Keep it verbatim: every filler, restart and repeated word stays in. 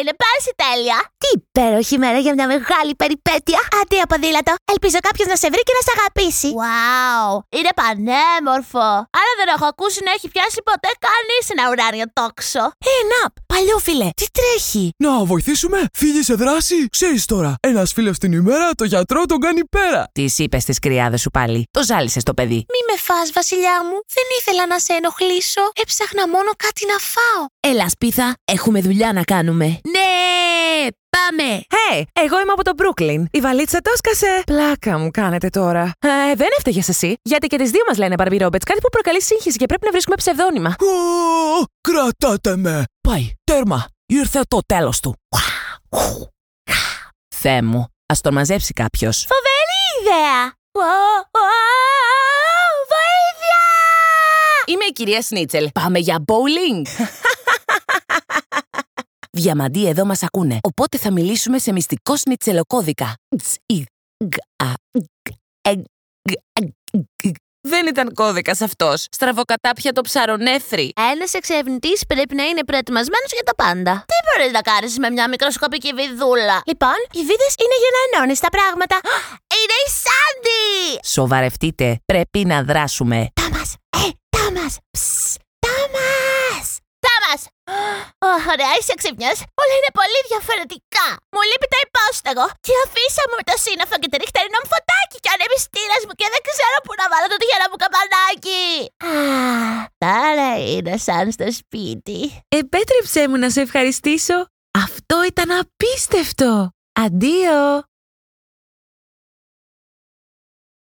είναι πάση τέλεια. Τι υπέροχη μέρα για μια μεγάλη περιπέτεια. Αντίο ποδήλατο. Ελπίζω κάποιος να σε βρει και να σε αγαπήσει. Wow, είναι πανέμορφο. Άρα δεν έχω ακούσει να έχει πιάσει ποτέ κανείς ένα ουράνιο τόξο. Ε, να, παλιόφιλε, τι τρέχει? Να βοηθήσουμε, φύγει σε δράση. Ξέρεις τώρα, ένας φίλος την ημέρα το γιατρό τον κάνει πέρα. Τις είπες στις κρυάδες σου πάλι. Το ζάλισες το παιδί. Μη με φας, βασιλιά μου. Δεν ήθελα να σε ενοχλήσω. Έψαχνα μόνο κάτι να φάω. Έλα, Σπίθα, έχουμε δουλειά να κάνουμε. Ναι, πάμε. Hey, εγώ είμαι από το Brooklyn. Η βαλίτσα το σκάσε. Πλάκα μου κάνετε τώρα. Ε, δεν έφταιγες εσύ. Γιατί και τις δύο μας λένε Barbie Roberts. Κάτι που προκαλεί σύγχυση και πρέπει να βρίσκουμε ψευδόνυμα. Ω, κρατάτε με. Πάει, τέρμα. Ήρθε το τέλος του. Θεέ μου, ας τον μαζέψει κάποιος. Φοβερή ιδέα. Βοήθεια! Είμαι η κυρία Σνίτσελ. Πάμε για bowling. Διαμαντοί εδώ μας ακούνε, οπότε θα μιλήσουμε σε μυστικό σνιτσελοκώδικα. Δεν ήταν κώδικας αυτός. Στραβοκατάπια το ψαρονέφρι. Ένας εξερευνητής πρέπει να είναι προετοιμασμένος για τα πάντα. Τι μπορείς να κάνεις με μια μικροσκοπική βιδούλα? Λοιπόν, οι βίδες είναι για να ενώνεις τα πράγματα. Είναι η Σάντι! Σοβαρευτείτε, πρέπει να δράσουμε. Τάμας, ε, Τάμας, ψ, Τάμας, Τάμας. Ωραία, είσαι ξύπνιος. Όλα είναι πολύ διαφορετικά. Μου λείπει το υπόστεγο. Και αφήσαμε με το σύννεφο και το νυχτερινό μου φωτάκι και ο ανεμιστήρας μου και δεν ξέρω πού να βάλω το τυχερό μου καμπανάκι. Τώρα είναι σαν στο σπίτι. Επέτρεψέ μου να σε ευχαριστήσω. Αυτό ήταν απίστευτο. Αντίο.